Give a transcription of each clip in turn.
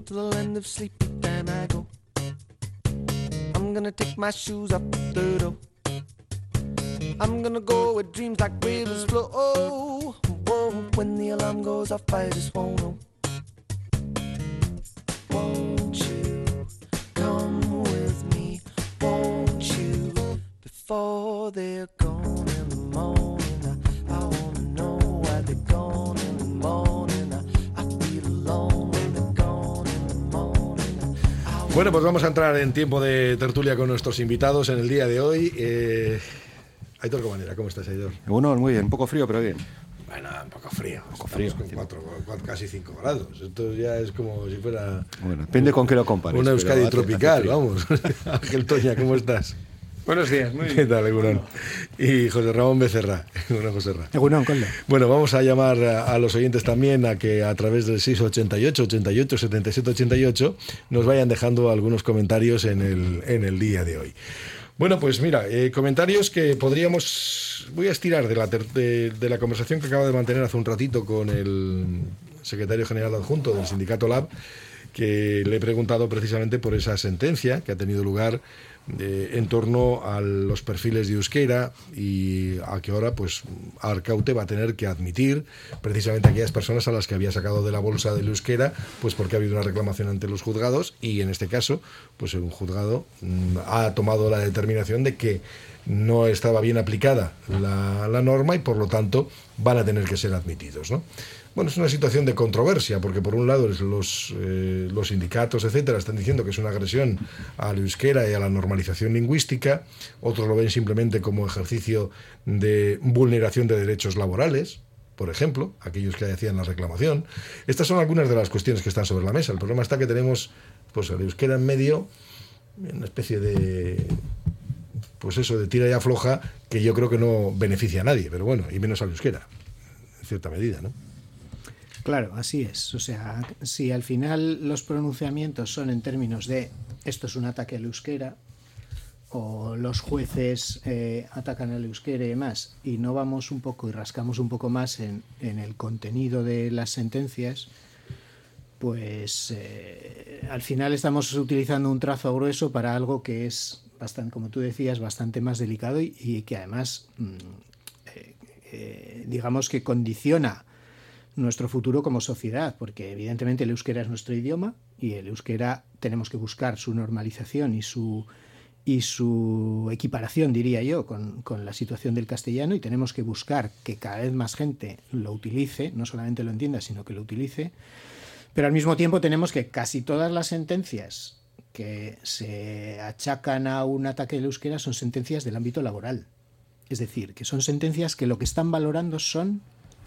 to the land of sleepy time I go. I'm gonna take my shoes off the door. I'm gonna go where dreams like rivers flow. Oh, whoa, when the alarm goes off, I just won't know. Won't you come with me? Won't you? Before they're gone in the morning, I wanna know why they're gone in the morning. I feel alone when they're gone in the morning. Bueno, pues vamos a entrar en tiempo de tertulia con nuestros invitados en el día de hoy. Aitor Comanera, ¿cómo estás, Aitor? Bueno, muy bien, un poco frío, pero bien. Bueno, un poco frío. Un poco frío. Con 4, casi 5 grados. Esto ya es como si fuera... Bueno, depende con qué lo compares. Una Euskadi hace tropical, frío. vamos. Ángel Toña, ¿cómo estás? Buenos días, muy bien. ¿Qué tal, Egunon? Y José Ramón Becerra. José Ramón. Egunon, Coldo. Bueno, vamos a llamar a los oyentes también a que a través del 688 88 77 88 nos vayan dejando algunos comentarios en el día de hoy. Bueno, pues mira, comentarios que podríamos... Voy a estirar de la conversación que acabo de mantener hace un ratito con el secretario general adjunto del sindicato LAB, que le he preguntado precisamente por esa sentencia que ha tenido lugar en torno a los perfiles de euskera y a que ahora pues Arkaute va a tener que admitir precisamente a aquellas personas a las que había sacado de la bolsa del euskera, pues porque ha habido una reclamación ante los juzgados y en este caso pues un juzgado ha tomado la determinación de que no estaba bien aplicada la norma y por lo tanto van a tener que ser admitidos, ¿no? Bueno, es una situación de controversia, porque por un lado los sindicatos, etcétera, están diciendo que es una agresión al euskera y a la normalización lingüística, otros lo ven simplemente como ejercicio de vulneración de derechos laborales, por ejemplo, aquellos que hacían la reclamación. Estas son algunas de las cuestiones que están sobre la mesa. El problema está que tenemos pues el euskera en medio, una especie de... pues eso, de tira y afloja, que yo creo que no beneficia a nadie, pero bueno, y menos al euskera, en cierta medida, ¿no? Claro, así es. O sea, si al final los pronunciamientos son en términos de esto es un ataque al euskera, o los jueces atacan al euskera y demás, y no vamos un poco y rascamos un poco más en el contenido de las sentencias, pues al final estamos utilizando un trazo grueso para algo que es bastante, como tú decías, bastante más delicado y que además digamos que condiciona nuestro futuro como sociedad, porque evidentemente el euskera es nuestro idioma y el euskera tenemos que buscar su normalización y su equiparación, diría yo, con la situación del castellano, y tenemos que buscar que cada vez más gente lo utilice, no solamente lo entienda, sino que lo utilice, pero al mismo tiempo tenemos que casi todas las sentencias que se achacan a un ataque del euskera son sentencias del ámbito laboral, es decir, que son sentencias que lo que están valorando son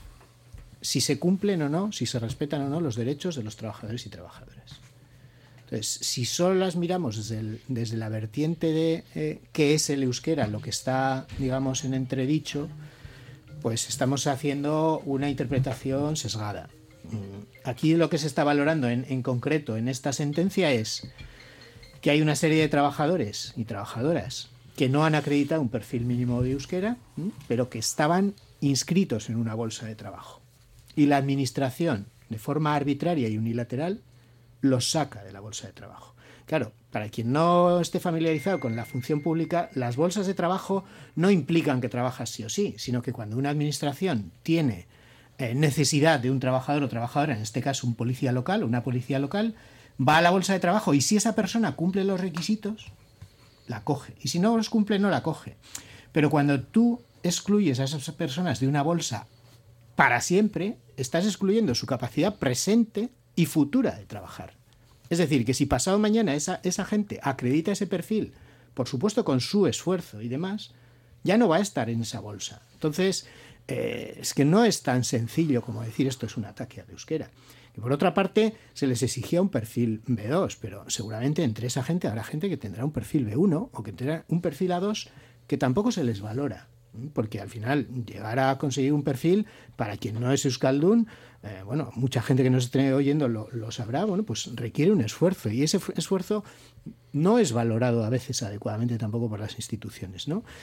si se cumplen o no, si se respetan o no los derechos de los trabajadores y trabajadoras. Entonces, si solo las miramos desde la vertiente de qué es el euskera, lo que está, digamos, en entredicho, pues estamos haciendo una interpretación sesgada. Aquí lo que se está valorando en concreto en esta sentencia es que hay una serie de trabajadores y trabajadoras que no han acreditado un perfil mínimo de euskera, pero que estaban inscritos en una bolsa de trabajo. Y la administración, de forma arbitraria y unilateral, los saca de la bolsa de trabajo. Claro, para quien no esté familiarizado con la función pública, las bolsas de trabajo no implican que trabajas sí o sí, sino que cuando una administración tiene necesidad de un trabajador o trabajadora, en este caso un policía local o una policía local, va a la bolsa de trabajo y si esa persona cumple los requisitos, la coge. Y si no los cumple, no la coge. Pero cuando tú excluyes a esas personas de una bolsa para siempre, estás excluyendo su capacidad presente y futura de trabajar. Es decir, que si pasado mañana esa gente acredita ese perfil, por supuesto con su esfuerzo y demás, ya no va a estar en esa bolsa. Entonces, es que no es tan sencillo como decir esto es un ataque al euskera. Y por otra parte, se les exigía un perfil B2, pero seguramente entre esa gente habrá gente que tendrá un perfil B1 o que tendrá un perfil A2 que tampoco se les valora. Porque al final llegar a conseguir un perfil, para quien no es euskaldun, bueno, mucha gente que nos esté oyendo lo sabrá, bueno, pues requiere un esfuerzo y ese esfuerzo no es valorado a veces adecuadamente tampoco por las instituciones, ¿no?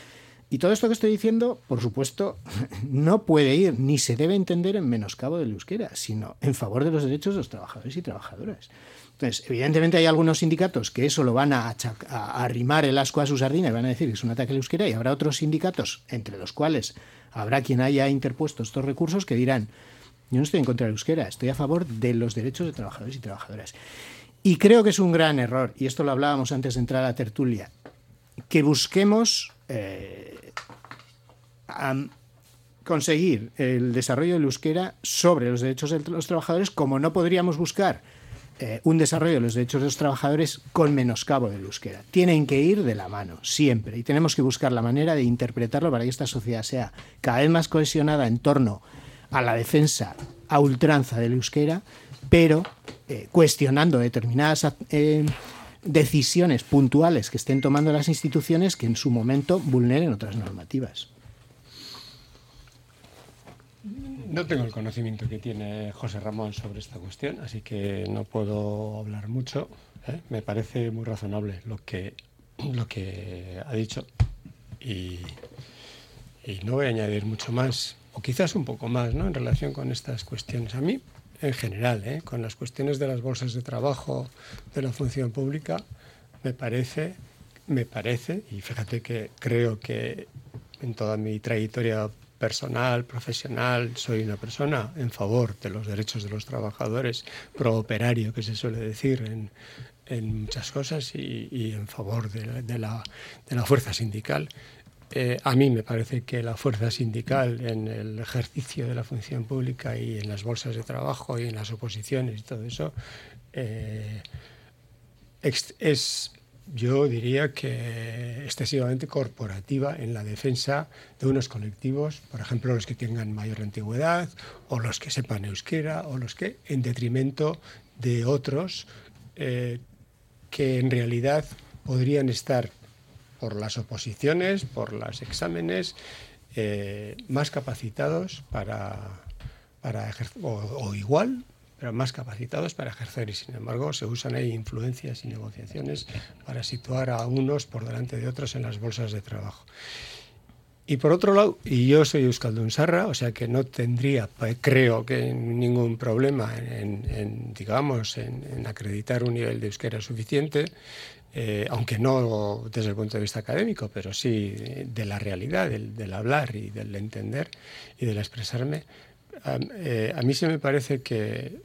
Y todo esto que estoy diciendo, por supuesto, no puede ir ni se debe entender en menoscabo del euskera, sino en favor de los derechos de los trabajadores y trabajadoras. Entonces, evidentemente hay algunos sindicatos que eso lo van a arrimar el ascua a su sardina y van a decir que es un ataque al euskera, y habrá otros sindicatos, entre los cuales habrá quien haya interpuesto estos recursos, que dirán: yo no estoy en contra del euskera, estoy a favor de los derechos de trabajadores y trabajadoras. Y creo que es un gran error, y esto lo hablábamos antes de entrar a la tertulia, que busquemos conseguir el desarrollo del euskera sobre los derechos de los trabajadores, como no podríamos buscar un desarrollo de los derechos de los trabajadores con menoscabo del euskera. Tienen que ir de la mano, siempre, y tenemos que buscar la manera de interpretarlo para que esta sociedad sea cada vez más cohesionada en torno a la defensa a ultranza del euskera, pero cuestionando determinadas decisiones puntuales que estén tomando las instituciones que en su momento vulneren otras normativas. No tengo el conocimiento que tiene José Ramón sobre esta cuestión, así que no puedo hablar mucho. Me parece muy razonable lo que ha dicho y no voy a añadir mucho más, o quizás un poco más, ¿no?, en relación con estas cuestiones. A mí, en general, con las cuestiones de las bolsas de trabajo de la función pública, me parece, y fíjate que creo que en toda mi trayectoria personal, profesional, soy una persona en favor de los derechos de los trabajadores, pro operario, que se suele decir en muchas cosas, y en favor de la fuerza sindical. A mí me parece que la fuerza sindical en el ejercicio de la función pública y en las bolsas de trabajo y en las oposiciones y todo eso es, yo diría, que excesivamente corporativa en la defensa de unos colectivos, por ejemplo, los que tengan mayor antigüedad o los que sepan euskera o los que, en detrimento de otros que en realidad podrían estar, por las oposiciones, por los exámenes, más capacitados para ejercer, o igual, pero más capacitados para ejercer, y sin embargo se usan ahí influencias y negociaciones para situar a unos por delante de otros en las bolsas de trabajo. Y por otro lado, y yo soy euskaldun-sarra, o sea que no tendría, creo que ningún problema en acreditar un nivel de euskera suficiente, aunque no desde el punto de vista académico, pero sí de la realidad, del hablar y del entender y del expresarme. A mí se me parece que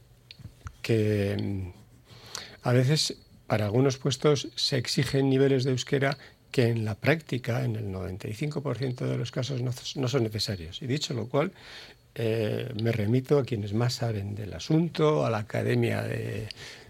a veces para algunos puestos se exigen niveles de euskera que en la práctica, en el 95% de los casos, no son necesarios. Y dicho lo cual, me remito a quienes más saben del asunto, a la Academia de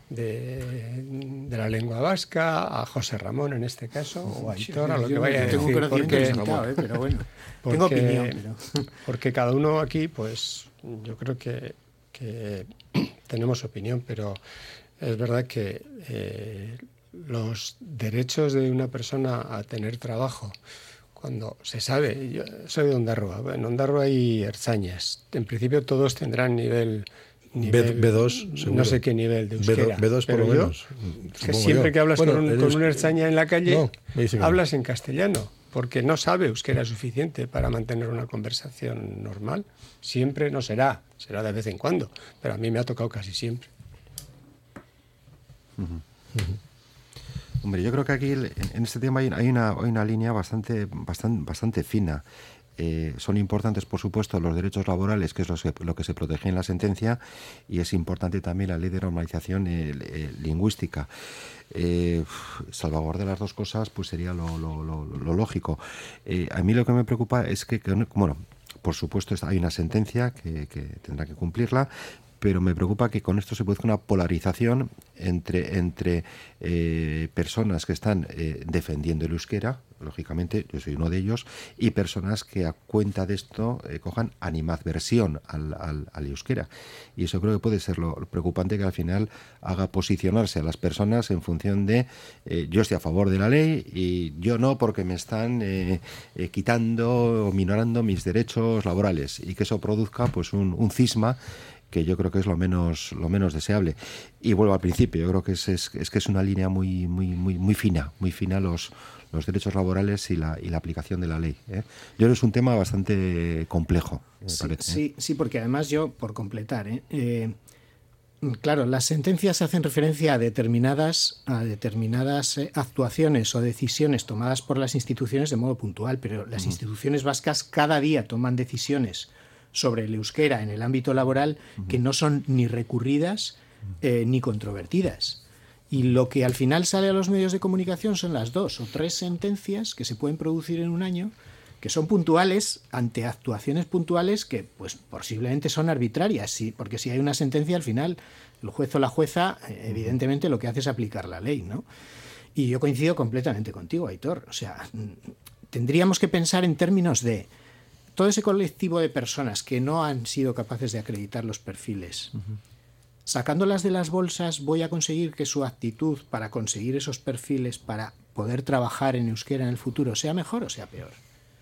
la Lengua Vasca, a José Ramón en este caso, o a Aitor, a lo que vaya a decir. Tengo un conocimiento limitado, pero bueno, tengo opinión. Pero... Porque cada uno aquí, pues yo creo que tenemos opinión, pero es verdad que los derechos de una persona a tener trabajo, cuando se sabe, yo soy de Ondarroa, en Ondarroa hay ertzañas, en principio todos tendrán nivel B2, seguro. No sé qué nivel de euskera. B2 por lo menos. Que siempre que hablas con un ertzaña en la calle, hablas en castellano, porque no sabe euskera suficiente para mantener una conversación normal. Siempre no será de vez en cuando, pero a mí me ha tocado casi siempre. Hombre, yo creo que aquí en este tema hay una línea bastante fina. Son importantes, por supuesto, los derechos laborales, que es lo que se protege en la sentencia, y es importante también la ley de normalización lingüística. Salvaguardar las dos cosas pues sería lo lógico. A mí lo que me preocupa es que bueno, por supuesto hay una sentencia que tendrá que cumplirla, pero me preocupa que con esto se produzca una polarización entre personas que están defendiendo el euskera, lógicamente yo soy uno de ellos, y personas que a cuenta de esto cojan animadversión al euskera. Y eso creo que puede ser lo preocupante, que al final haga posicionarse a las personas en función de yo estoy a favor de la ley y yo no, porque me están quitando o minorando mis derechos laborales, y que eso produzca pues un cisma que yo creo que es lo menos deseable. Y vuelvo al principio, yo creo que es una línea muy fina los derechos laborales y la aplicación de la ley. Yo creo que es un tema bastante complejo, me parece. Sí, porque además yo, por completar, claro, las sentencias hacen referencia a determinadas actuaciones o decisiones tomadas por las instituciones de modo puntual, pero las instituciones vascas cada día toman decisiones sobre el euskera en el ámbito laboral que no son ni recurridas ni controvertidas. Y lo que al final sale a los medios de comunicación son las 2 o 3 sentencias que se pueden producir en un año, que son puntuales ante actuaciones puntuales que pues posiblemente son arbitrarias, sí, porque si hay una sentencia al final el juez o la jueza evidentemente lo que hace es aplicar la ley, ¿no? Y yo coincido completamente contigo, Aitor. O sea, tendríamos que pensar en términos de todo ese colectivo de personas que no han sido capaces de acreditar los perfiles. Sacándolas de las bolsas, voy a conseguir que su actitud para conseguir esos perfiles, para poder trabajar en euskera en el futuro, sea mejor o sea peor.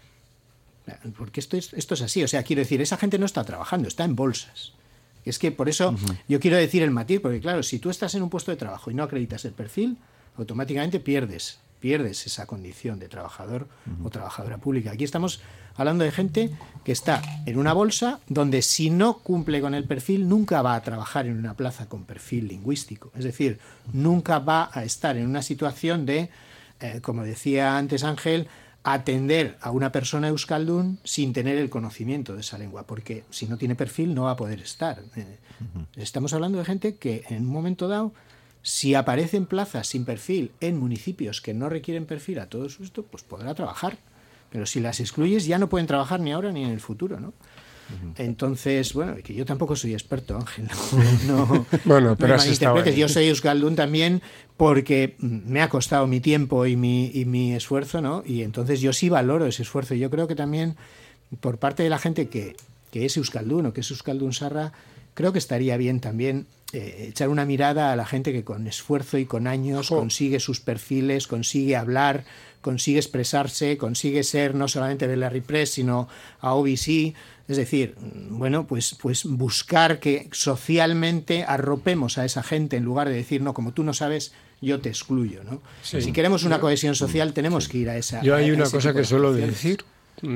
Porque esto es así. O sea, quiero decir, esa gente no está trabajando, está en bolsas. Es que por eso yo quiero decir el matiz, porque claro, si tú estás en un puesto de trabajo y no acreditas el perfil, automáticamente pierdes esa condición de trabajador o trabajadora pública. Aquí estamos hablando de gente que está en una bolsa donde si no cumple con el perfil nunca va a trabajar en una plaza con perfil lingüístico. Es decir, nunca va a estar en una situación de, como decía antes Ángel, atender a una persona euskaldun sin tener el conocimiento de esa lengua, porque si no tiene perfil no va a poder estar. Estamos hablando de gente que en un momento dado, si aparecen plazas sin perfil en municipios que no requieren perfil a todo esto, pues podrá trabajar. Pero si las excluyes ya no pueden trabajar ni ahora ni en el futuro, ¿no? Entonces, bueno, que yo tampoco soy experto, Ángel. No, bueno, pero has estado ahí. Yo soy euskaldun también porque me ha costado mi tiempo y mi esfuerzo, ¿no? Y entonces yo sí valoro ese esfuerzo. Yo creo que también por parte de la gente que es euskaldun o que es euskaldun sarra, creo que estaría bien también echar una mirada a la gente que con esfuerzo y con años consigue sus perfiles, consigue hablar, consigue expresarse, consigue ser no solamente de Larry Press, sino a OBC. Es decir, bueno, pues buscar que socialmente arropemos a esa gente en lugar de decir, no, como tú no sabes, yo te excluyo, ¿no? Sí. Si queremos una cohesión social, tenemos que ir a esa. Yo hay una cosa que suelo decir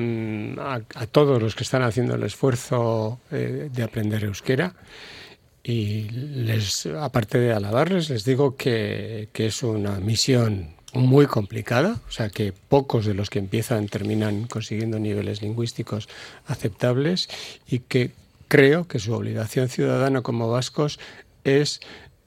a todos los que están haciendo el esfuerzo de aprender euskera, y aparte de alabarles, les digo que es una misión muy complicada, o sea que pocos de los que empiezan terminan consiguiendo niveles lingüísticos aceptables, y que creo que su obligación ciudadana como vascos es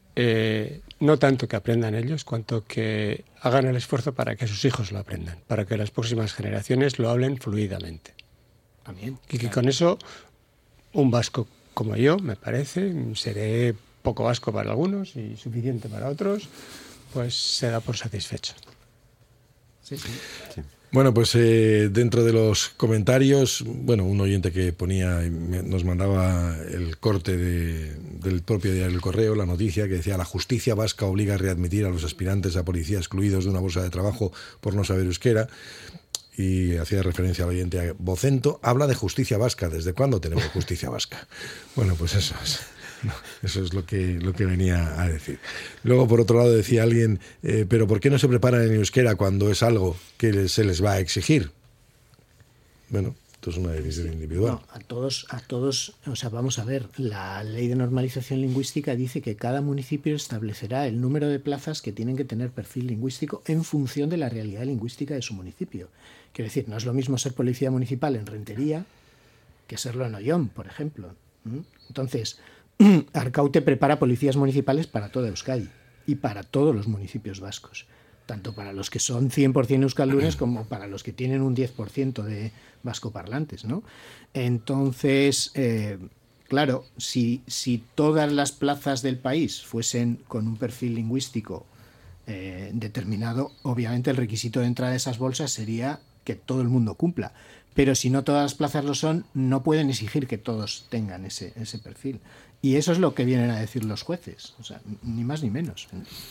no tanto que aprendan ellos, cuanto que hagan el esfuerzo para que sus hijos lo aprendan, para que las próximas generaciones lo hablen fluidamente. También, y que con eso un vasco como yo, me parece, seré poco vasco para algunos y suficiente para otros, pues se da por satisfecho. Sí. Bueno, pues dentro de los comentarios, bueno, un oyente que nos mandaba el corte del propio diario El Correo, la noticia que decía: la justicia vasca obliga a readmitir a los aspirantes a policía excluidos de una bolsa de trabajo por no saber euskera. Y hacía referencia al oyente Vocento. Habla de justicia vasca. ¿Desde cuándo tenemos justicia vasca? Bueno, pues eso es lo que venía a decir. Luego, por otro lado, decía alguien, pero ¿por qué no se preparan en euskera cuando es algo que se les va a exigir? Bueno, esto es una decisión individual. No, a todos, o sea, vamos a ver, la ley de normalización lingüística dice que cada municipio establecerá el número de plazas que tienen que tener perfil lingüístico en función de la realidad lingüística de su municipio. Quiero decir, no es lo mismo ser policía municipal en Rentería que serlo en Ollón, por ejemplo. Entonces, Arkaute prepara policías municipales para toda Euskadi y para todos los municipios vascos, tanto para los que son 100% euskaldunes como para los que tienen un 10% de vascoparlantes, ¿no? Entonces, claro, si todas las plazas del país fuesen con un perfil lingüístico determinado, obviamente el requisito de entrada de esas bolsas sería que todo el mundo cumpla. Pero si no todas las plazas lo son, no pueden exigir que todos tengan ese perfil. Y eso es lo que vienen a decir los jueces, o sea, ni más ni menos.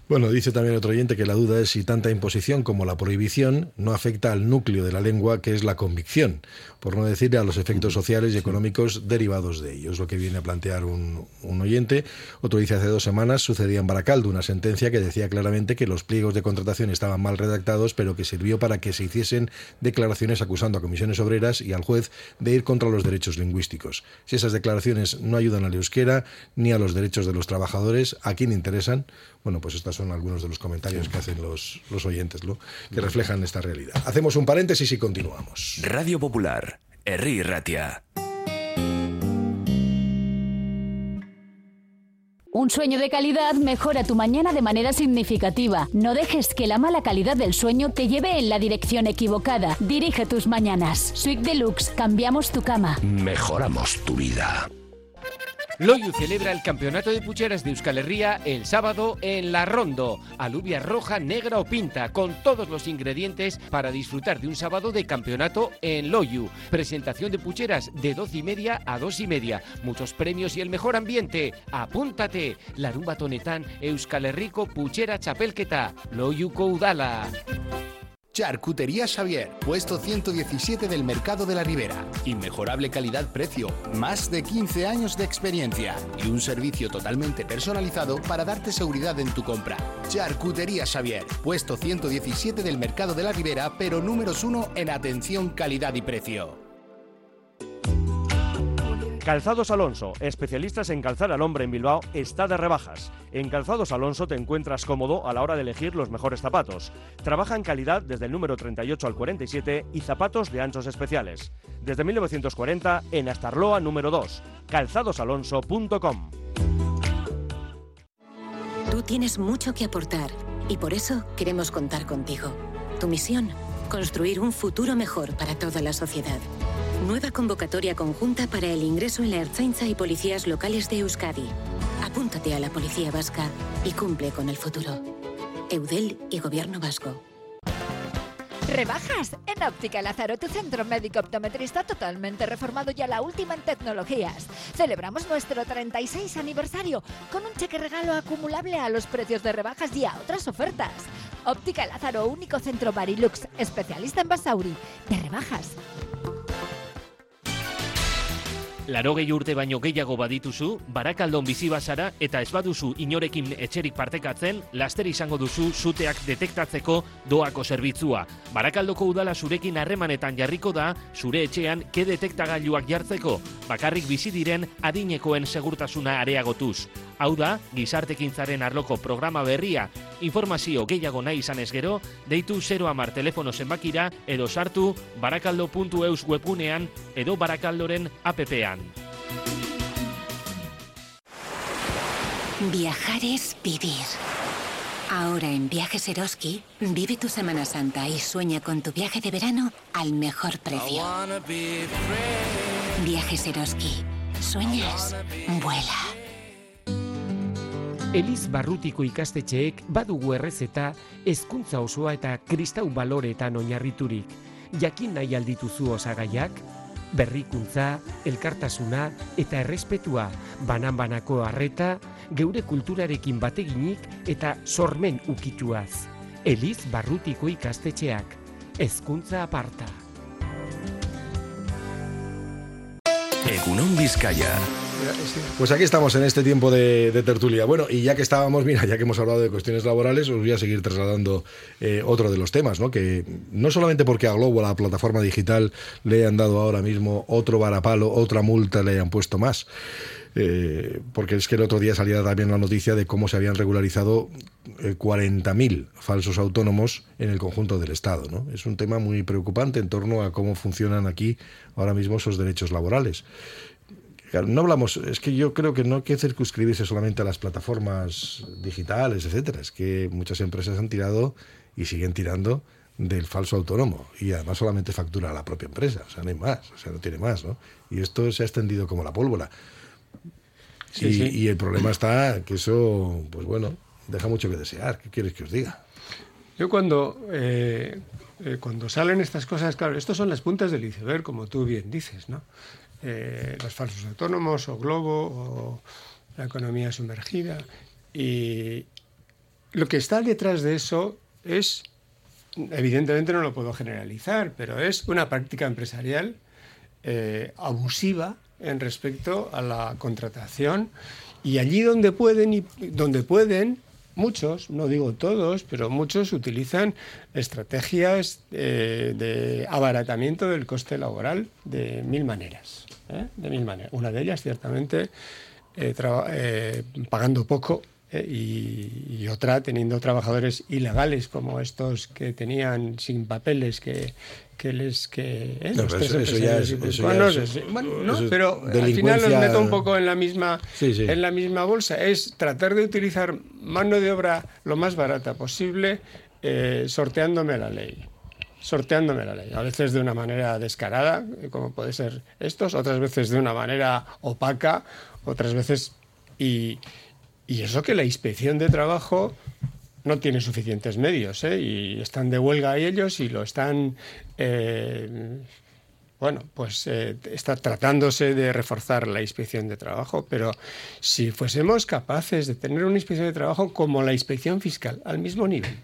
Bueno, dice también otro oyente que la duda es si tanta imposición como la prohibición no afecta al núcleo de la lengua, que es la convicción, por no decir a los efectos sociales y económicos derivados de ello. Es lo que viene a plantear un oyente. Otro dice: hace 2 semanas sucedía en Baracaldo una sentencia que decía claramente que los pliegos de contratación estaban mal redactados, pero que sirvió para que se hiciesen declaraciones acusando a comisiones obreras y al juez de ir contra los derechos lingüísticos. Si esas declaraciones no ayudan al euskera ni a los derechos de los trabajadores, ¿a quién interesan? Bueno, pues estos son algunos de los comentarios que hacen los oyentes, ¿no?, que reflejan esta realidad. Hacemos un paréntesis y continuamos. Radio Popular, Herri Ratia. Un sueño de calidad mejora tu mañana de manera significativa. No dejes que la mala calidad del sueño te lleve en la dirección equivocada. Dirige tus mañanas. Suite Deluxe, cambiamos tu cama. Mejoramos tu vida. Loiu celebra el campeonato de pucheras de Euskal Herria el sábado en La Rondo. Alubia roja, negra o pinta, con todos los ingredientes para disfrutar de un sábado de campeonato en Loiu. Presentación de pucheras de 12:30 a 2:30. Muchos premios y el mejor ambiente. ¡Apúntate! Larunbat honetan Euskal Herriko puchera txapelketa. Loiuko udala. Charcutería Xavier, puesto 117 del Mercado de la Ribera. Inmejorable calidad-precio, más de 15 años de experiencia y un servicio totalmente personalizado para darte seguridad en tu compra. Charcutería Xavier, puesto 117 del Mercado de la Ribera, pero números 1 en atención, calidad y precio. Calzados Alonso, especialistas en calzar al hombre en Bilbao, está de rebajas. En Calzados Alonso te encuentras cómodo a la hora de elegir los mejores zapatos. Trabaja en calidad desde el número 38 al 47 y zapatos de anchos especiales. Desde 1940 en Astarloa número 2, calzadosalonso.com. Tú tienes mucho que aportar y por eso queremos contar contigo. Tu misión, construir un futuro mejor para toda la sociedad. Nueva convocatoria conjunta para el ingreso en la Ertzaintza y policías locales de Euskadi. Apúntate a la Policía Vasca y cumple con el futuro. Eudel y Gobierno Vasco. Rebajas en Óptica Lázaro, tu centro médico optometrista totalmente reformado y a la última en tecnologías. Celebramos nuestro 36 aniversario con un cheque regalo acumulable a los precios de rebajas y a otras ofertas. Óptica Lázaro, único centro Barilux, especialista en Basauri, de rebajas. Laurogei urte baino gehiago badituzu, Barakaldon bizi bazara eta ez baduzu inorekin etxerik partekatzen, laster izango duzu suteak detektatzeko doako zerbitzua. Barakaldoko udala zurekin harremanetan jarriko da, zure etxean ke detektagailuak jartzeko, bakarrik bizi diren adinekoen segurtasuna areagotuz. Hau da, gizartekintzaren arloko programa berria. Informazio gehiago nahi izanez gero, deitu 010 telefono zenbakira edo sartu barakaldo.eus webgunean edo Barakaldoren appean. Viajar es vivir. Ahora en Viajes Eroski, vive tu Semana Santa y sueña con tu viaje de verano al mejor precio. Viajes Eroski. ¿Sueñas? Vuela. Eliz barrutiko ikastetxeek badugu errezeta hezkuntza osoa eta kristau baloreetan oinarriturik. Jakin nahi aldituzu osagaiak? Berrikuntza, elkartasuna eta errespetua, banan-banako harreta, geure kulturarekin bateginik eta sormen ukituaz. Eliz barrutiko ikastetxeak. Hezkuntza aparta. Egunon Vizcaya. Pues aquí estamos en este tiempo de tertulia. Bueno, y ya que estábamos, mira, ya que hemos hablado de cuestiones laborales, os voy a seguir trasladando otro de los temas, ¿no? Que no solamente porque a Globo, la plataforma digital, le han dado ahora mismo otro varapalo, otra multa le hayan puesto más. Porque es que el otro día salía también la noticia de cómo se habían regularizado 40.000 falsos autónomos en el conjunto del Estado, ¿no? Es un tema muy preocupante en torno a cómo funcionan aquí ahora mismo esos derechos laborales. Claro, no hablamos, es que yo creo que no hay que circunscribirse solamente a las plataformas digitales, etcétera. Es que muchas empresas han tirado y siguen tirando del falso autónomo y además solamente factura a la propia empresa, o sea, no hay más, o sea, no tiene más, ¿no? Y esto se ha extendido como la pólvora. Sí, y el problema está que eso, pues bueno, deja mucho que desear. ¿Qué quieres que os diga? Yo cuando salen estas cosas, claro, estos son las puntas del iceberg, como tú bien dices, ¿no? Los falsos autónomos o Globo o la economía sumergida y lo que está detrás de eso es, evidentemente no lo puedo generalizar, pero es una práctica empresarial abusiva en respecto a la contratación, y allí donde pueden, muchos, no digo todos, pero muchos utilizan estrategias de abaratamiento del coste laboral de mil maneras. De mil maneras. Una de ellas, ciertamente, pagando poco, y otra teniendo trabajadores ilegales como estos que tenían sin papeles pero al final los meto un poco en la misma en la misma bolsa. Es tratar de utilizar mano de obra lo más barata posible, sorteándome la ley. A veces de una manera descarada, como puede ser estos, otras veces de una manera opaca, otras veces y eso que la Inspección de Trabajo no tiene suficientes medios, y están de huelga ellos y lo están, está tratándose de reforzar la Inspección de Trabajo, pero si fuésemos capaces de tener una Inspección de Trabajo como la Inspección Fiscal, al mismo nivel,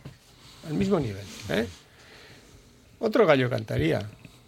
otro gallo cantaría.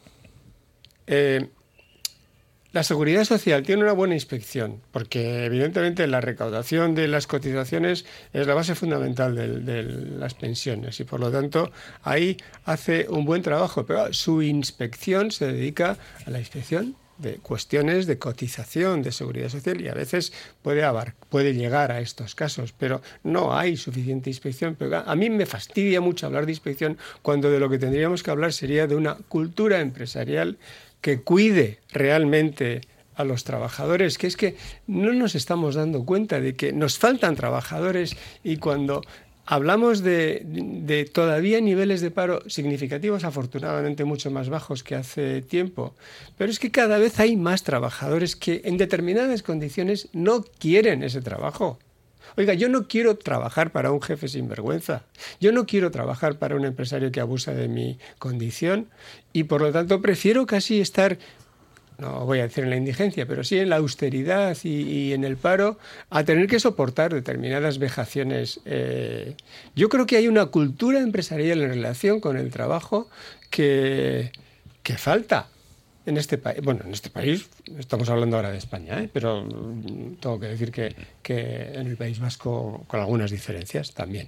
La Seguridad Social tiene una buena inspección, porque evidentemente la recaudación de las cotizaciones es la base fundamental de las pensiones, y por lo tanto ahí hace un buen trabajo, pero su inspección se dedica a la inspección de cuestiones de cotización de Seguridad Social, y a veces puede llegar a estos casos, pero no hay suficiente inspección. Pero a mí me fastidia mucho hablar de inspección cuando de lo que tendríamos que hablar sería de una cultura empresarial que cuide realmente a los trabajadores, que es que no nos estamos dando cuenta de que nos faltan trabajadores, y cuando hablamos de todavía niveles de paro significativos, afortunadamente mucho más bajos que hace tiempo, pero es que cada vez hay más trabajadores que en determinadas condiciones no quieren ese trabajo. Oiga, yo no quiero trabajar para un jefe sinvergüenza, yo no quiero trabajar para un empresario que abusa de mi condición, y por lo tanto prefiero casi estar, no voy a decir en la indigencia, pero sí en la austeridad y en el paro, a tener que soportar determinadas vejaciones. Yo creo que hay una cultura empresarial en relación con el trabajo que falta. En este país, estamos hablando ahora de España, pero tengo que decir que en el País Vasco con algunas diferencias también.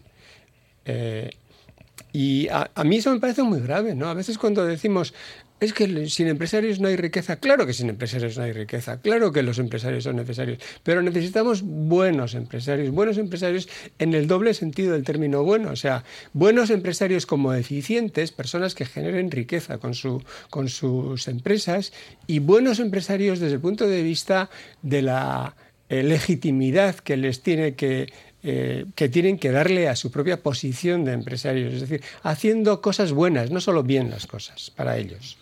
Y a mí eso me parece muy grave, ¿no? A veces cuando decimos, es que sin empresarios no hay riqueza. Claro que sin empresarios no hay riqueza, claro que los empresarios son necesarios, pero necesitamos buenos empresarios en el doble sentido del término bueno, o sea, buenos empresarios como eficientes, personas que generen riqueza con sus empresas, y buenos empresarios desde el punto de vista de la legitimidad que les tiene que tienen que darle a su propia posición de empresarios, es decir, haciendo cosas buenas, no solo bien las cosas para ellos.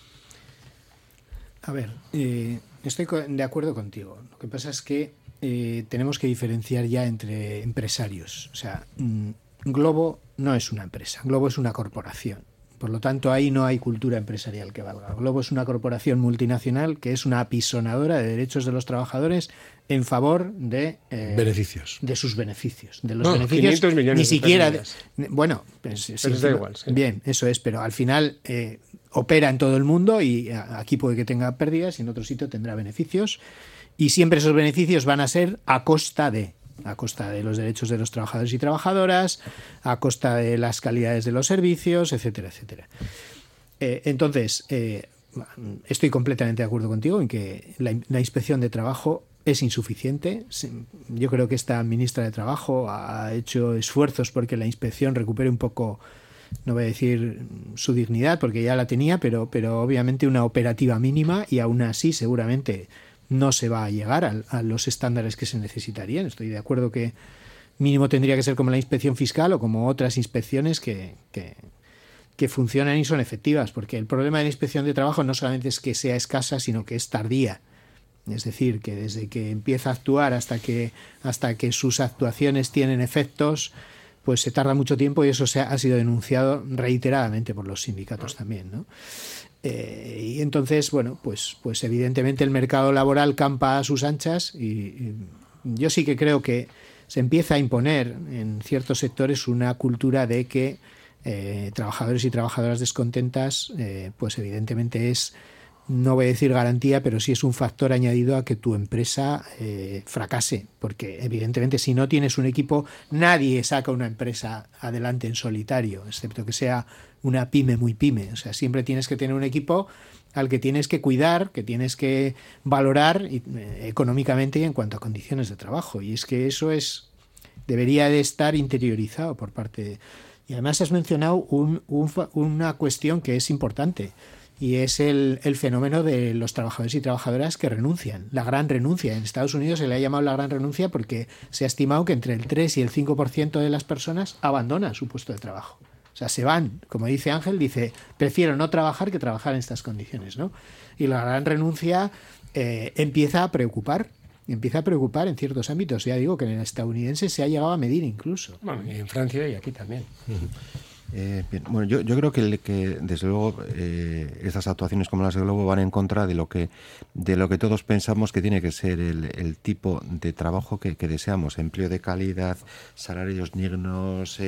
A ver, estoy de acuerdo contigo. Lo que pasa es que tenemos que diferenciar ya entre empresarios. O sea, Globo no es una empresa, Globo es una corporación. Por lo tanto, ahí no hay cultura empresarial que valga. Globo es una corporación multinacional que es una apisonadora de derechos de los trabajadores en favor de beneficios. De sus beneficios. De los beneficios 500 millones ni siquiera de bueno, pero da igual, sí. Bien, eso es, pero al final opera en todo el mundo, y aquí puede que tenga pérdidas y en otro sitio tendrá beneficios, y siempre esos beneficios van a ser a costa de los derechos de los trabajadores y trabajadoras, a costa de las calidades de los servicios, etcétera, etcétera. Entonces, estoy completamente de acuerdo contigo en que la inspección de trabajo es insuficiente. Yo creo que esta ministra de Trabajo ha hecho esfuerzos porque la inspección recupere un poco, no voy a decir su dignidad, porque ya la tenía, pero obviamente una operativa mínima, y aún así seguramente no se va a llegar a los estándares que se necesitarían. Estoy de acuerdo que mínimo tendría que ser como la inspección fiscal o como otras inspecciones que funcionan y son efectivas, porque el problema de la inspección de trabajo no solamente es que sea escasa, sino que es tardía. Es decir, que desde que empieza a actuar hasta que sus actuaciones tienen efectos, pues se tarda mucho tiempo, y eso ha sido denunciado reiteradamente por los sindicatos también, ¿no? Y entonces, bueno, pues evidentemente el mercado laboral campa a sus anchas, y yo sí que creo que se empieza a imponer en ciertos sectores una cultura de que trabajadores y trabajadoras descontentas, pues evidentemente es, no voy a decir garantía, pero sí es un factor añadido a que tu empresa fracase, porque evidentemente si no tienes un equipo, nadie saca una empresa adelante en solitario, excepto que sea una pyme muy pyme. O sea, siempre tienes que tener un equipo al que tienes que cuidar, que tienes que valorar económicamente y en cuanto a condiciones de trabajo. Y es que eso debería de estar interiorizado por parte de... Y además has mencionado una cuestión que es importante, y es el fenómeno de los trabajadores y trabajadoras que renuncian, la gran renuncia. En Estados Unidos se le ha llamado la gran renuncia porque se ha estimado que entre el 3 y el 5% de las personas abandonan su puesto de trabajo. O sea, se van, como dice Ángel, dice, prefiero no trabajar que trabajar en estas condiciones, ¿no? Y la gran renuncia empieza a preocupar en ciertos ámbitos. Ya digo que en el estadounidense se ha llegado a medir incluso. Bueno, y en Francia y aquí también. Bien, bueno, yo creo que desde luego estas actuaciones como las de Globo van en contra de lo que todos pensamos que tiene que ser el tipo de trabajo que deseamos: empleo de calidad, salarios dignos,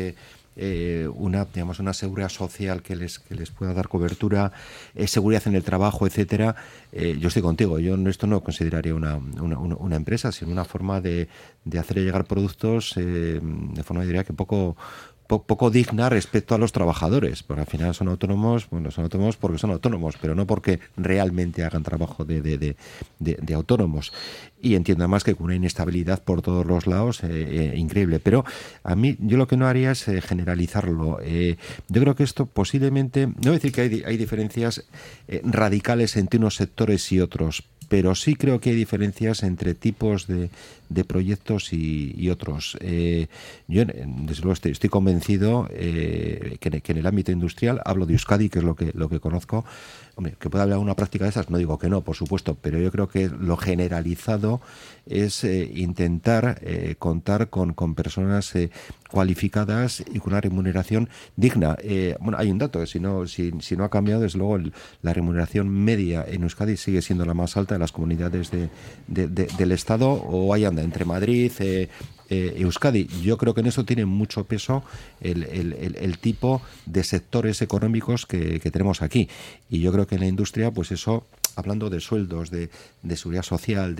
una seguridad social que les pueda dar cobertura, seguridad en el trabajo, etcétera. Yo estoy contigo. Yo esto no consideraría una empresa, sino una forma de hacer llegar productos de forma, diría, que poco digna respecto a los trabajadores, porque al final son autónomos porque son autónomos, pero no porque realmente hagan trabajo de autónomos. Y entiendo además que con una inestabilidad por todos los lados increíble. Pero a mí, yo lo que no haría es generalizarlo. Yo creo que esto posiblemente, no voy a decir que hay diferencias radicales entre unos sectores y otros, pero sí creo que hay diferencias entre tipos de proyectos y otros. Yo, desde luego, estoy convencido que en el ámbito industrial, hablo de Euskadi, que es lo que conozco. Hombre, que pueda haber una práctica de esas, no digo que no, por supuesto, pero yo creo que lo generalizado es intentar contar con personas cualificadas y con una remuneración digna. Bueno, hay un dato, si no ha cambiado, desde luego la remuneración media en Euskadi sigue siendo la más alta de las comunidades del Estado, o ahí anda, entre Madrid, Euskadi. Yo creo que en eso tiene mucho peso el tipo de sectores económicos que tenemos aquí. Y yo creo que en la industria, pues eso, hablando de sueldos, de seguridad social,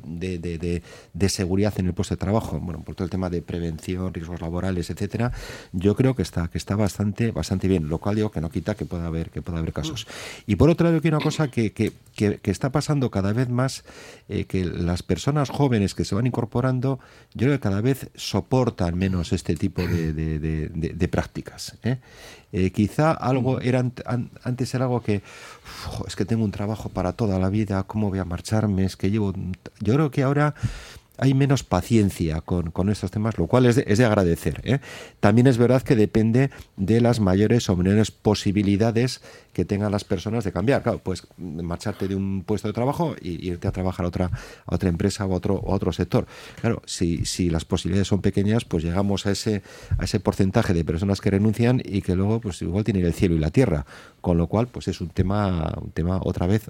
de seguridad en el puesto de trabajo, bueno, por todo el tema de prevención, riesgos laborales, etcétera, yo creo que está bastante bien, lo cual digo que no quita que pueda haber casos. Y por otro lado, hay una cosa que está pasando cada vez más, que las personas jóvenes que se van incorporando, yo creo que cada vez soportan menos este tipo de prácticas, quizá algo antes era algo que es que tengo un trabajo para toda la vida, ¿cómo voy a marcharme? Es que yo creo que ahora hay menos paciencia con estos temas, lo cual es de agradecer, También es verdad que depende de las mayores o menores posibilidades que tengan las personas de cambiar. Claro, pues marcharte de un puesto de trabajo y irte a trabajar a otra empresa o a otro sector. Claro, si las posibilidades son pequeñas, pues llegamos a ese porcentaje de personas que renuncian y que luego pues igual tienen el cielo y la tierra. Con lo cual, pues es un tema otra vez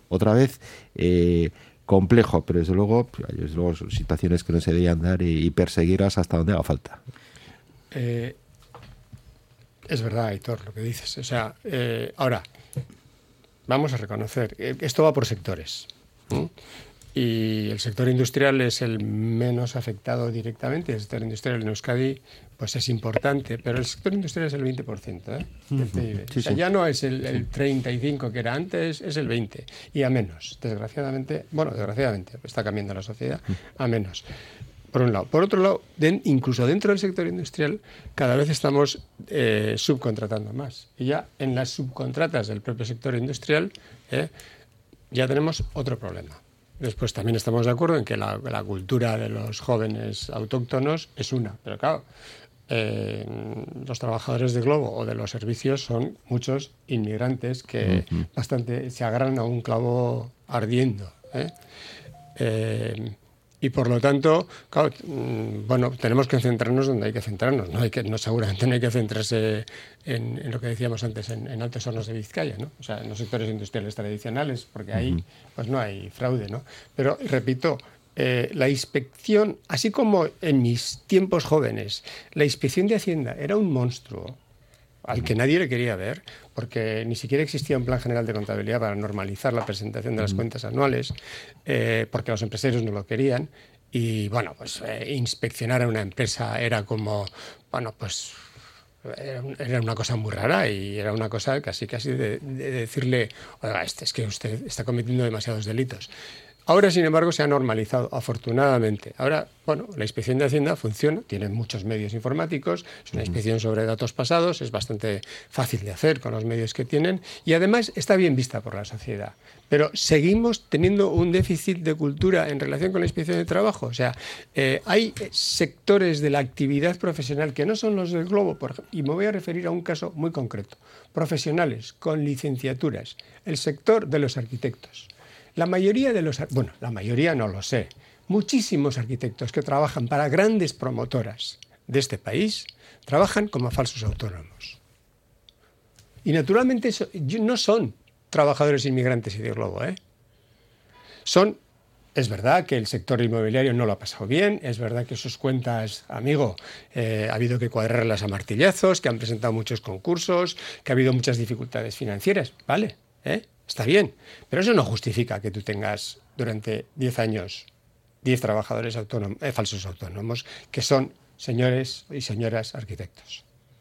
complejo, pero desde luego son situaciones que no se deberían dar y perseguirlas hasta donde haga falta. Es verdad, Aitor, lo que dices. O sea, ahora, vamos a reconocer, esto va por sectores, ¿no? Y el sector industrial es el menos afectado directamente. El sector industrial en Euskadi pues es importante, pero el sector industrial es el 20% del PIB. Sí, o sea, ya no es el 35% que era antes, es el 20%. Y a menos, desgraciadamente, está cambiando la sociedad, a menos. Por un lado. Por otro lado, incluso dentro del sector industrial, cada vez estamos subcontratando más. Y ya en las subcontratas del propio sector industrial ya tenemos otro problema. Después también estamos de acuerdo en que la cultura de los jóvenes autóctonos es una, pero claro, los trabajadores de Globo o de los servicios son muchos inmigrantes que bastante se agarran a un clavo ardiendo. Y por lo tanto, claro, tenemos que centrarnos donde hay que centrarnos. Seguramente no hay que centrarse en lo que decíamos antes, en Altos Hornos de Vizcaya, ¿no? O sea, en los sectores industriales tradicionales, porque ahí pues no hay fraude, ¿no? Pero, repito, la inspección, así como en mis tiempos jóvenes, la inspección de Hacienda era un monstruo al que nadie le quería ver, porque ni siquiera existía un plan general de contabilidad para normalizar la presentación de las cuentas anuales, porque los empresarios no lo querían. Y bueno, pues inspeccionar a una empresa era como, bueno, pues era una cosa muy rara y era una cosa casi de decirle, oiga, es que usted está cometiendo demasiados delitos. Ahora, sin embargo, se ha normalizado, afortunadamente. Ahora, bueno, la inspección de Hacienda funciona, tiene muchos medios informáticos, es una inspección sobre datos pasados, es bastante fácil de hacer con los medios que tienen y además está bien vista por la sociedad. Pero seguimos teniendo un déficit de cultura en relación con la inspección de trabajo. O sea, hay sectores de la actividad profesional que no son los del globo, por ejemplo, y me voy a referir a un caso muy concreto. Profesionales con licenciaturas, el sector de los arquitectos. La mayoría de los... Bueno, la mayoría no lo sé. Muchísimos arquitectos que trabajan para grandes promotoras de este país trabajan como falsos autónomos. Y naturalmente no son trabajadores inmigrantes y de globo, ¿eh? Es verdad que el sector inmobiliario no lo ha pasado bien, es verdad que sus cuentas, amigo, ha habido que cuadrarlas a martillazos, que han presentado muchos concursos, que ha habido muchas dificultades financieras, ¿vale? Está bien, pero eso no justifica que tú tengas durante 10 años 10 trabajadores falsos autónomos que son señores y señoras arquitectos.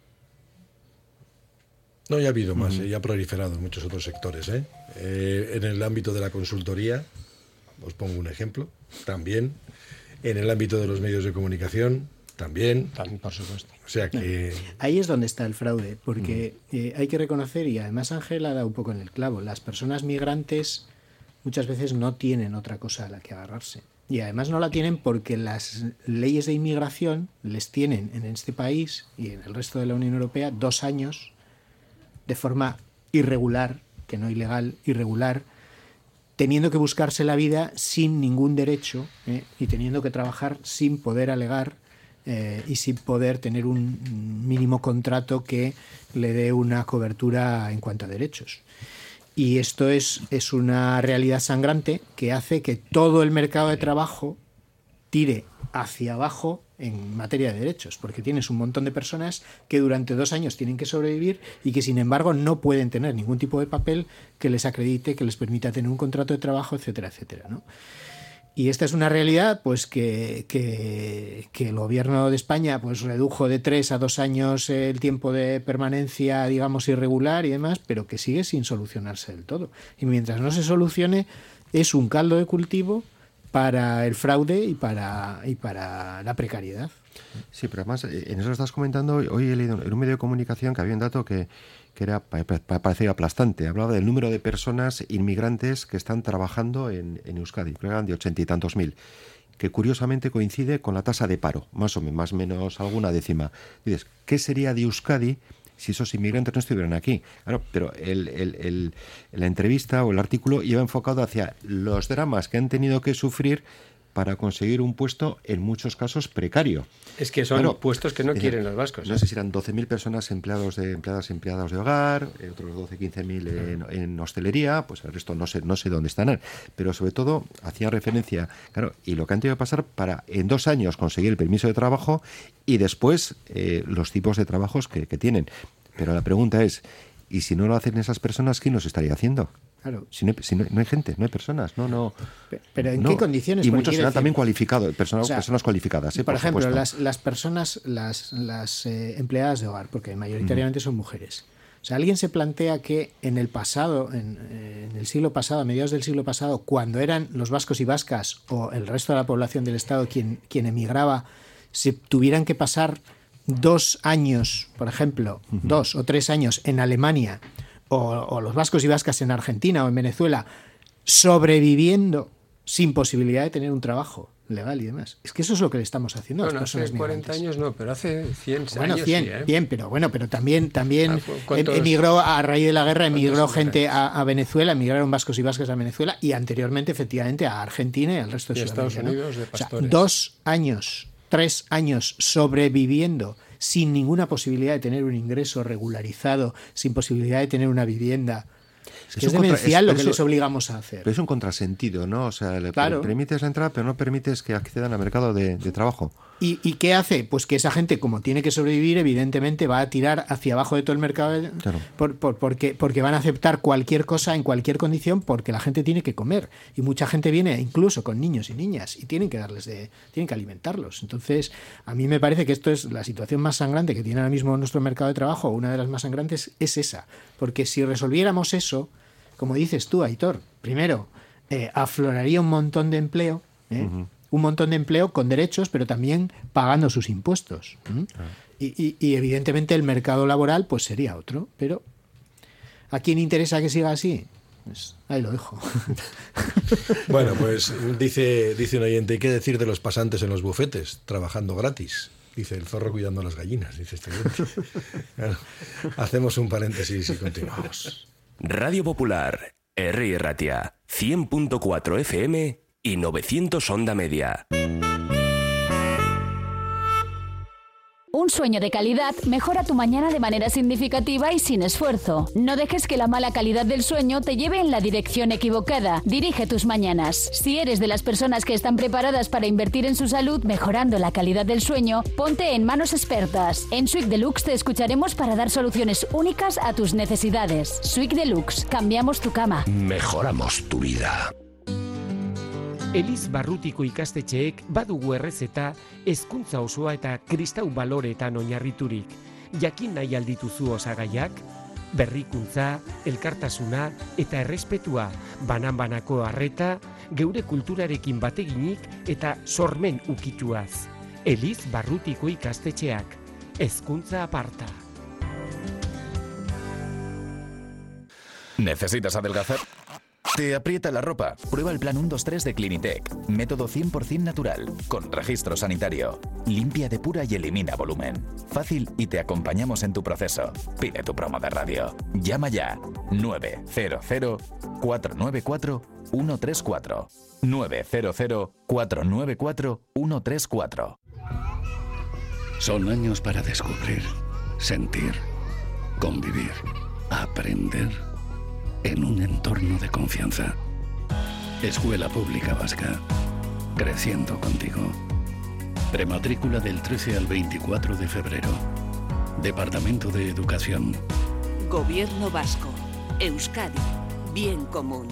No, ya ha habido más, ya ha proliferado en muchos otros sectores. En el ámbito de la consultoría, os pongo un ejemplo, también. En el ámbito de los medios de comunicación, también, por supuesto. O sea que... Ahí es donde está el fraude, porque hay que reconocer, y además Ángel ha dado un poco en el clavo, las personas migrantes muchas veces no tienen otra cosa a la que agarrarse. Y además no la tienen porque las leyes de inmigración les tienen en este país y en el resto de la Unión Europea 2 años de forma irregular, que no ilegal, irregular, teniendo que buscarse la vida sin ningún derecho y teniendo que trabajar sin poder alegar y sin poder tener un mínimo contrato que le dé una cobertura en cuanto a derechos. Y esto es una realidad sangrante que hace que todo el mercado de trabajo tire hacia abajo en materia de derechos, porque tienes un montón de personas que durante 2 años tienen que sobrevivir y que sin embargo no pueden tener ningún tipo de papel que les acredite, que les permita tener un contrato de trabajo, etcétera, etcétera, ¿no? Y esta es una realidad pues que el gobierno de España pues redujo de 3 a 2 años el tiempo de permanencia, digamos, irregular y demás, pero que sigue sin solucionarse del todo. Y mientras no se solucione, es un caldo de cultivo para el fraude y para la precariedad. Sí, pero además, en eso estás comentando, hoy he leído en un medio de comunicación que había un dato que parecía aplastante. Hablaba del número de personas inmigrantes que están trabajando en Euskadi, creo que eran de 80 y tantos mil, que curiosamente coincide con la tasa de paro, más o menos alguna décima. Dices, ¿qué sería de Euskadi si esos inmigrantes no estuvieran aquí? Claro, pero la entrevista o el artículo iba enfocado hacia los dramas que han tenido que sufrir para conseguir un puesto, en muchos casos precario. Es que son puestos que no quieren los vascos. No sé si eran 12.000 personas empleados de hogar, otros 15.000 en hostelería, pues el resto no sé dónde están, pero sobre todo hacían referencia, claro, y lo que han tenido que pasar para en 2 años conseguir el permiso de trabajo y después los tipos de trabajos que tienen. Pero la pregunta es, ¿y si no lo hacen esas personas, quién los estaría haciendo? Claro. Si no hay gente, no hay personas, no. Pero ¿en qué condiciones? Y muchos serán también cualificados, personas cualificadas. Por ejemplo, las personas, las empleadas de hogar, porque mayoritariamente son mujeres. O sea, alguien se plantea que en el pasado, en el siglo pasado, a mediados del siglo pasado, cuando eran los vascos y vascas o el resto de la población del Estado quien emigraba, se tuvieran que pasar 2 años, por ejemplo, 2 o 3 años en Alemania, o los vascos y vascas en Argentina o en Venezuela, sobreviviendo sin posibilidad de tener un trabajo legal y demás. Es que eso es lo que le estamos haciendo a las personas hace 40 migrantes. Años no, pero hace 100 bueno, años 100, sí, ¿eh? Bien, pero también emigró a raíz de la guerra, emigró gente a Venezuela, emigraron vascos y vascas a Venezuela y anteriormente, efectivamente, a Argentina y al resto de Estados Sudamérica, Unidos, ¿no? de pastores. 2 años, 3 años sobreviviendo sin ninguna posibilidad de tener un ingreso regularizado, sin posibilidad de tener una vivienda. Es demencial lo que les obligamos a hacer. Pero es un contrasentido, ¿no? O sea, le claro. permites la entrada, pero no permites que accedan al mercado de trabajo. ¿Y qué hace? Pues que esa gente, como tiene que sobrevivir, evidentemente va a tirar hacia abajo de todo el mercado, claro. porque van a aceptar cualquier cosa en cualquier condición, porque la gente tiene que comer. Y mucha gente viene incluso con niños y niñas y tienen que alimentarlos. Entonces, a mí me parece que esto es la situación más sangrante que tiene ahora mismo nuestro mercado de trabajo. Una de las más sangrantes es esa. Porque si resolviéramos eso, como dices tú, Aitor, primero, afloraría un montón de empleo, un montón de empleo con derechos, pero también pagando sus impuestos. Y evidentemente el mercado laboral pues sería otro. Pero ¿a quién interesa que siga así? Pues ahí lo dejo. Bueno, pues dice un oyente, ¿qué decir de los pasantes en los bufetes, trabajando gratis? Dice el zorro cuidando a las gallinas, dice este oyente. Claro, hacemos un paréntesis y continuamos. Radio Popular, Herri Ratia, 100.4 FM y 900 onda media. Un sueño de calidad mejora tu mañana de manera significativa y sin esfuerzo. No dejes que la mala calidad del sueño te lleve en la dirección equivocada. Dirige tus mañanas. Si eres de las personas que están preparadas para invertir en su salud mejorando la calidad del sueño, ponte en manos expertas. En Suite Deluxe te escucharemos para dar soluciones únicas a tus necesidades. Suite Deluxe, cambiamos tu cama. Mejoramos tu vida. Eliz Barrutiko ikastetxeek badugu errezeta hezkuntza osoa eta kristau baloreetan oinarriturik. Jakin nahi aldituzu osagaiak? Berrikuntza, elkartasuna eta errespetua, banan-banako arreta, geure kulturarekin bateginik eta sormen ukituaz. Eliz Barrutiko ikastetxeak, hezkuntza aparta. ¿Necesitas adelgazar? ¿Te aprieta la ropa? Prueba el plan 1-2-3 de Clinitec. Método 100% natural, con registro sanitario. Limpia, depura y elimina volumen. Fácil y te acompañamos en tu proceso. Pide tu promo de radio. Llama ya. 900-494-134. 900-494-134. Son años para descubrir, sentir, convivir, aprender en un entorno de confianza. Escuela Pública Vasca. Creciendo contigo. Prematrícula del 13 al 24 de febrero. Departamento de Educación. Gobierno Vasco. Euskadi. Bien común.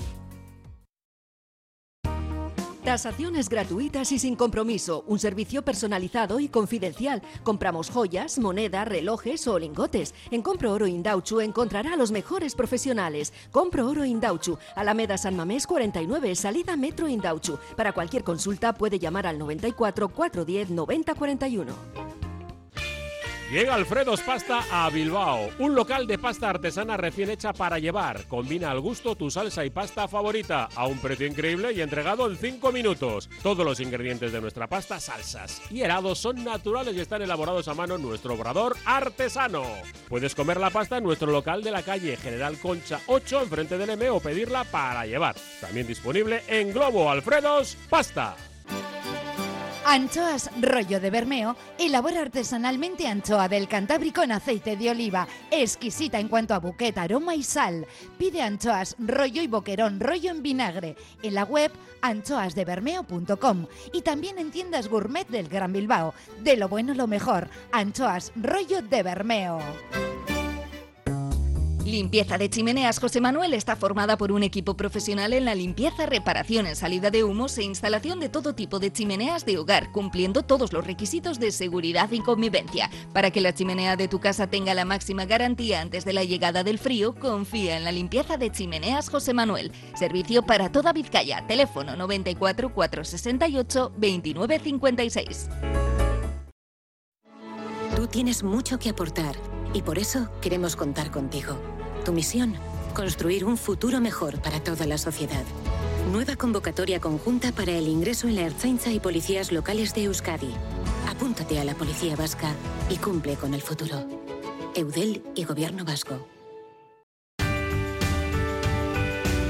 Tasaciones gratuitas y sin compromiso. Un servicio personalizado y confidencial. Compramos joyas, moneda, relojes o lingotes. En Compro Oro Indautxu encontrará a los mejores profesionales. Compro Oro Indautxu, Alameda San Mamés 49, salida Metro Indautxu. Para cualquier consulta puede llamar al 94 410 90 41. Llega Alfredo's Pasta a Bilbao, un local de pasta artesana recién hecha para llevar. Combina al gusto tu salsa y pasta favorita a un precio increíble y entregado en 5 minutos. Todos los ingredientes de nuestra pasta, salsas y helados son naturales y están elaborados a mano en nuestro obrador artesano. Puedes comer la pasta en nuestro local de la calle General Concha 8, enfrente del M, o pedirla para llevar. También disponible en Globo. Alfredo's Pasta. Anchoas Rollo de Bermeo elabora artesanalmente anchoa del Cantábrico en aceite de oliva, exquisita en cuanto a buquet, aroma y sal. Pide anchoas rollo y boquerón rollo en vinagre en la web anchoasdebermeo.com y también en tiendas gourmet del Gran Bilbao. De lo bueno lo mejor, Anchoas Rollo de Bermeo. Limpieza de Chimeneas José Manuel está formada por un equipo profesional en la limpieza, reparación en salida de humos e instalación de todo tipo de chimeneas de hogar, cumpliendo todos los requisitos de seguridad y convivencia. Para que la chimenea de tu casa tenga la máxima garantía antes de la llegada del frío, confía en la limpieza de Chimeneas José Manuel. Servicio para toda Vizcaya. Teléfono 94 468 29 56. Tú tienes mucho que aportar y por eso queremos contar contigo. Tu misión, construir un futuro mejor para toda la sociedad. Nueva convocatoria conjunta para el ingreso en la Ertzaintza y policías locales de Euskadi. Apúntate a la Policía Vasca y cumple con el futuro. Eudel y Gobierno Vasco.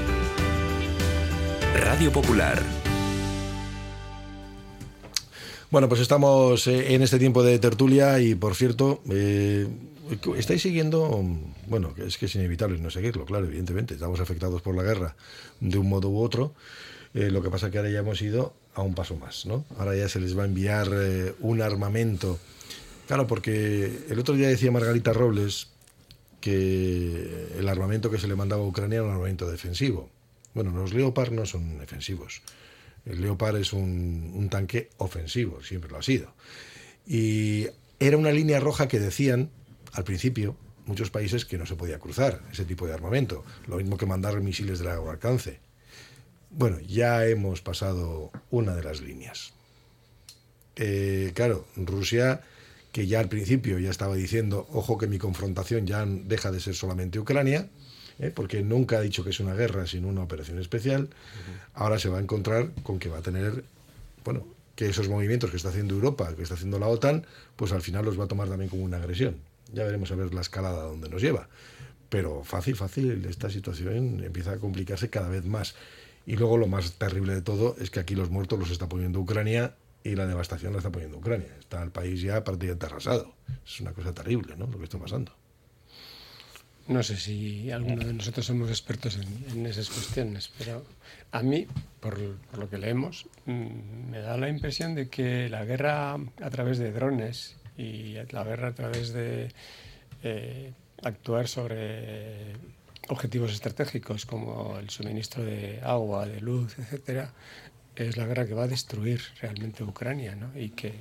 Radio Popular. Bueno, pues estamos en este tiempo de tertulia y, por cierto, estáis siguiendo, bueno, es que es inevitable no seguirlo, claro, evidentemente, estamos afectados por la guerra de un modo u otro, lo que pasa es que ahora ya hemos ido a un paso más, ¿no? Ahora ya se les va a enviar un armamento. Claro, porque el otro día decía Margarita Robles que el armamento que se le mandaba a Ucrania era un armamento defensivo. Bueno, los Leopard no son defensivos. El Leopard es un tanque ofensivo, siempre lo ha sido. Y era una línea roja que decían, al principio, muchos países que no se podía cruzar ese tipo de armamento. Lo mismo que mandar misiles de largo alcance. Bueno, ya hemos pasado una de las líneas. Claro, Rusia, que ya al principio ya estaba diciendo, ojo que mi confrontación ya deja de ser solamente Ucrania, porque nunca ha dicho que es una guerra sino una operación especial, ahora se va a encontrar con que va a tener, bueno, que esos movimientos que está haciendo Europa, que está haciendo la OTAN, pues al final los va a tomar también como una agresión. Ya veremos a ver la escalada donde nos lleva. Pero fácil, esta situación empieza a complicarse cada vez más. Y luego lo más terrible de todo es que aquí los muertos los está poniendo Ucrania y la devastación la está poniendo Ucrania. Está el país ya prácticamente arrasado. Es una cosa terrible, ¿no?, lo que está pasando. No sé si alguno de nosotros somos expertos en esas cuestiones, pero a mí, por lo que leemos, me da la impresión de que la guerra a través de drones y la guerra a través de actuar sobre objetivos estratégicos como el suministro de agua, de luz, etcétera, es la guerra que va a destruir realmente Ucrania, ¿no? Y que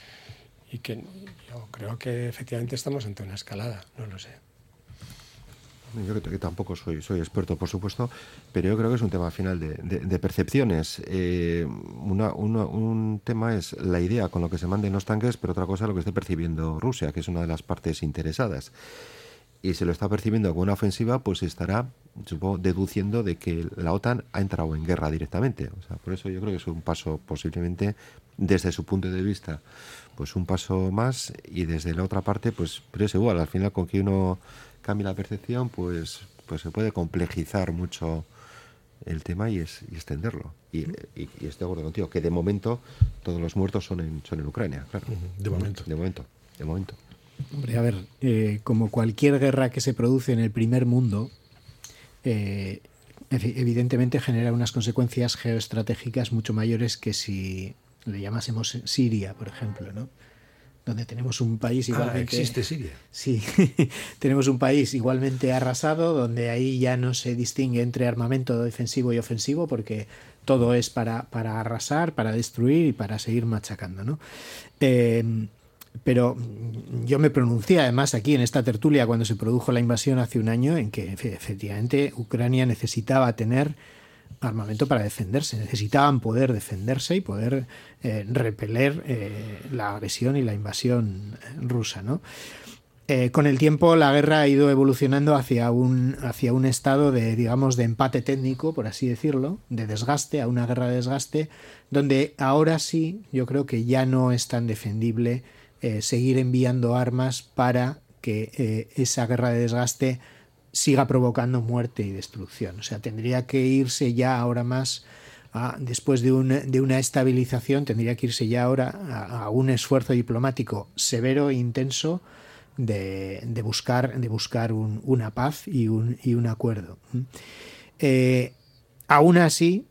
yo creo que efectivamente estamos ante una escalada, no lo sé. Yo creo que tampoco soy experto, por supuesto, pero yo creo que es un tema al final de percepciones. Un tema es la idea con lo que se manden los tanques, pero otra cosa es lo que esté percibiendo Rusia, que es una de las partes interesadas. Y si lo está percibiendo como una ofensiva, pues estará, supongo, deduciendo de que la OTAN ha entrado en guerra directamente. O sea, por eso yo creo que es un paso posiblemente, desde su punto de vista, pues un paso más, y desde la otra parte, pues, pero es igual, al final con que uno cambie la percepción, pues se puede complejizar mucho el tema y extenderlo. Y estoy de acuerdo contigo, que de momento todos los muertos son en Ucrania, claro. De momento. Hombre, a ver, como cualquier guerra que se produce en el primer mundo, evidentemente genera unas consecuencias geoestratégicas mucho mayores que si le llamásemos Siria, por ejemplo, ¿no? Donde tenemos un país igualmente... ¿existe Siria? Sí, tenemos un país igualmente arrasado, donde ahí ya no se distingue entre armamento defensivo y ofensivo, porque todo es para arrasar, para destruir y para seguir machacando, ¿no? Pero yo me pronuncié además aquí en esta tertulia cuando se produjo la invasión hace un año, en que efectivamente Ucrania necesitaba tener armamento para defenderse, necesitaban poder defenderse y poder repeler la agresión y la invasión rusa, ¿no? Con el tiempo la guerra ha ido evolucionando hacia un estado de, digamos, de empate técnico, por así decirlo, de desgaste, a una guerra de desgaste, donde ahora sí yo creo que ya no es tan defendible seguir enviando armas para que esa guerra de desgaste siga provocando muerte y destrucción. O sea, tendría que irse ya ahora más, después de una estabilización, tendría que irse ya ahora a un esfuerzo diplomático severo e intenso de buscar una paz y un acuerdo. Aún así,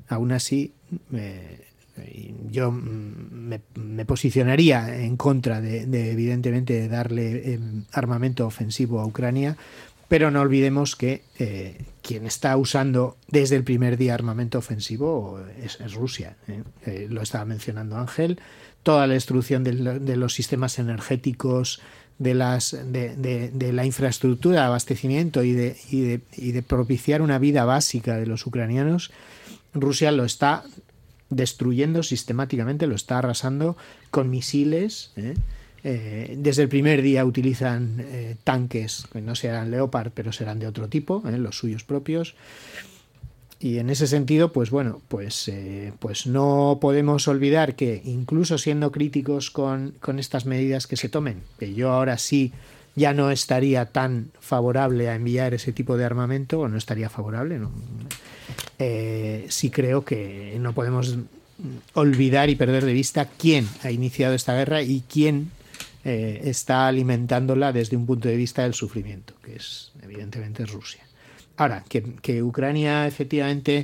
yo me posicionaría en contra de evidentemente de darle armamento ofensivo a Ucrania, pero no olvidemos que quien está usando desde el primer día armamento ofensivo es Rusia. Lo estaba mencionando Ángel. Toda la destrucción de los sistemas energéticos, de la infraestructura de abastecimiento y de propiciar una vida básica de los ucranianos, Rusia lo está destruyendo sistemáticamente, lo está arrasando con misiles. Desde el primer día utilizan tanques que no serán Leopard, pero serán de otro tipo, los suyos propios. Y en ese sentido, pues bueno, pues no podemos olvidar que incluso siendo críticos con estas medidas que se tomen, que yo ahora sí ya no estaría tan favorable a enviar ese tipo de armamento, o no estaría favorable, ¿no? Sí creo que no podemos olvidar y perder de vista quién ha iniciado esta guerra y quién está alimentándola desde un punto de vista del sufrimiento, que es evidentemente Rusia. Ahora, que Ucrania efectivamente,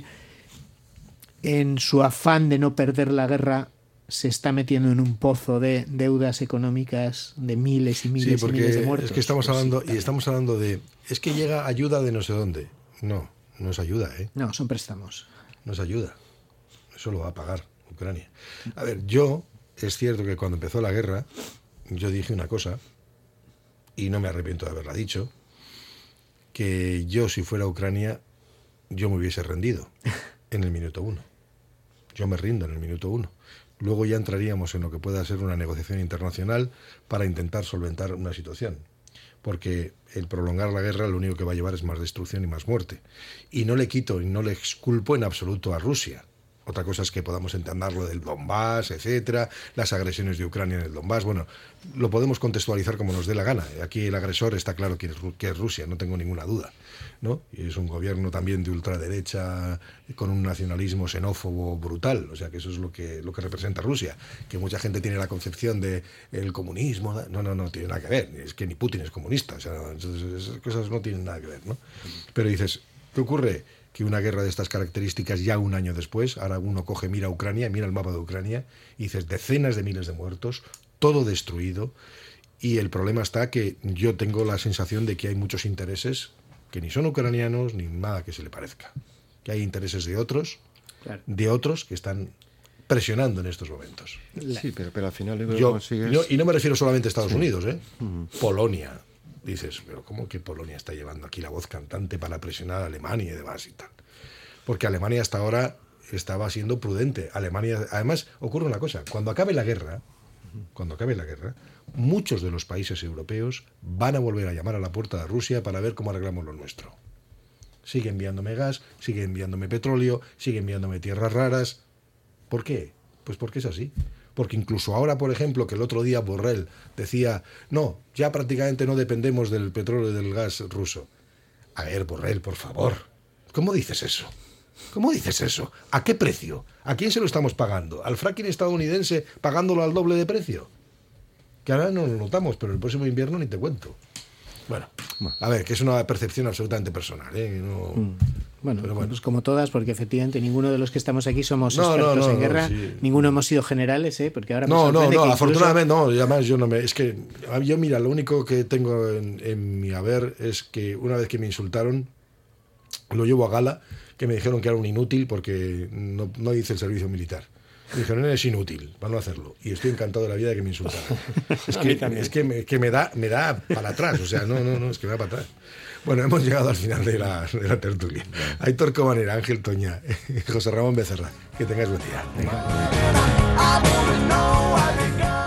en su afán de no perder la guerra, se está metiendo en un pozo de deudas económicas de miles y miles y miles de muertos. Es que estamos hablando, y estamos hablando de, es que llega ayuda de no sé dónde. No es ayuda, ¿eh? No, son préstamos. No es ayuda. Eso lo va a pagar Ucrania. A ver, es cierto que cuando empezó la guerra, yo dije una cosa, y no me arrepiento de haberla dicho, que yo, si fuera Ucrania, yo me hubiese rendido en el minuto 1. Yo me rindo en el minuto 1. Luego ya entraríamos en lo que pueda ser una negociación internacional para intentar solventar una situación. Porque el prolongar la guerra lo único que va a llevar es más destrucción y más muerte. Y no le quito y no le exculpo en absoluto a Rusia. Otra cosa es que podamos entender lo del Donbass, etcétera, las agresiones de Ucrania en el Donbass. Bueno, lo podemos contextualizar como nos dé la gana. Aquí el agresor está claro que es Rusia, no tengo ninguna duda, ¿no? Y es un gobierno también de ultraderecha con un nacionalismo xenófobo brutal. O sea, que eso es lo que representa Rusia. Que mucha gente tiene la concepción de el comunismo. No tiene nada que ver. Es que ni Putin es comunista. O sea, esas cosas no tienen nada que ver, ¿no? Pero dices, ¿qué ocurre? Que una guerra de estas características ya un año después, ahora uno mira Ucrania, mira el mapa de Ucrania y dices decenas de miles de muertos, todo destruido, y el problema está que yo tengo la sensación de que hay muchos intereses que ni son ucranianos ni nada que se le parezca, que hay intereses de otros, claro, que están presionando en estos momentos. Sí, pero al final lo que consigues... y no me refiero solamente a Estados Unidos, Polonia. Dices, pero ¿cómo que Polonia está llevando aquí la voz cantante para presionar a Alemania y demás y tal? Porque Alemania hasta ahora estaba siendo prudente. Alemania, además, ocurre una cosa, cuando acabe la guerra, muchos de los países europeos van a volver a llamar a la puerta de Rusia para ver cómo arreglamos lo nuestro. Sigue enviándome gas, sigue enviándome petróleo, sigue enviándome tierras raras. ¿Por qué? Pues porque es así. Porque incluso ahora, por ejemplo, que el otro día Borrell decía, no, ya prácticamente no dependemos del petróleo y del gas ruso. A ver, Borrell, por favor, ¿cómo dices eso? ¿Cómo dices eso? ¿A qué precio? ¿A quién se lo estamos pagando? ¿Al fracking estadounidense pagándolo al doble de precio? Que ahora no lo notamos, pero el próximo invierno ni te cuento. Bueno, a ver, que es una percepción absolutamente personal, ¿eh? Bueno, pues como todas, porque efectivamente ninguno de los que estamos aquí somos expertos en guerra, ninguno hemos sido generales, porque ahora afortunadamente no, y además es que yo, mira, lo único que tengo en mi haber es que una vez que me insultaron, lo llevo a gala, que me dijeron que era un inútil porque no hice el servicio militar. Me dijeron, eres inútil para no hacerlo. Y estoy encantado de la vida de que me insultaran. Es que me da para atrás. O sea, no, es que me da para atrás. Bueno, hemos llegado al final de la tertulia. Aitor Comanera, Ángel Toña, José Ramón Becerra. Que tengáis buen día.